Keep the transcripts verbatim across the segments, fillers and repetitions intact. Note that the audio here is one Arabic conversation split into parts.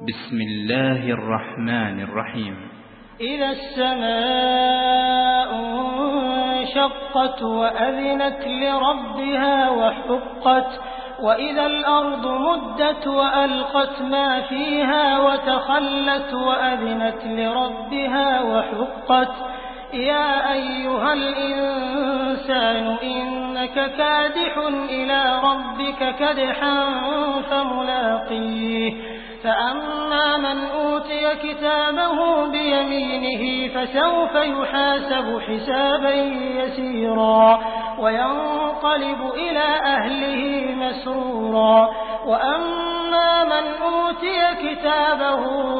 بسم الله الرحمن الرحيم إذا السماء انشقت وأذنت لربها وحقت وإذا الأرض مدت وألقت ما فيها وتخلت وأذنت لربها وحقت يا أيها الإنسان إنك كادح إلى ربك كدحا فملاقيه فأما من أوتي كتابه بيمينه فسوف يحاسب حسابا يسيرا وينقلب إلى أهله مسرورا وأما من أوتي كتابه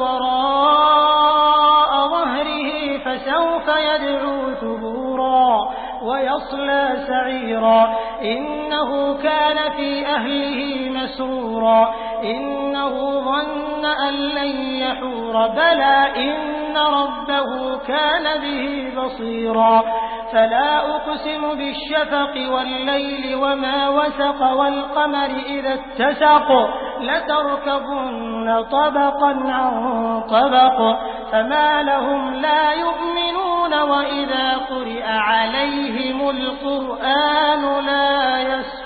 وراء ظهره فسوف يدعو ثبورا ويصلى سعيرا إنه كان في أهله مسرورا إنه ظن أن لن يحور بلى إن ربه كان به بصيرا فلا أقسم بالشفق والليل وما وسق والقمر إذا اتسق لتركبن طبقا عن طبق فما لهم لا يؤمنون وإذا قرئ عليهم القرآن لا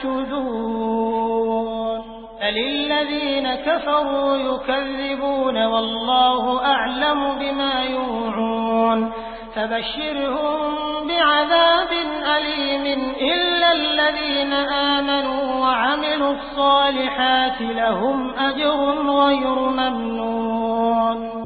يسجدون فللذين كفروا يكذبون والله أعلم بما يوعون فبشرهم بعذاب أليم إلا الذين آمنوا وعملوا الصالحات لهم أجر غير ممنون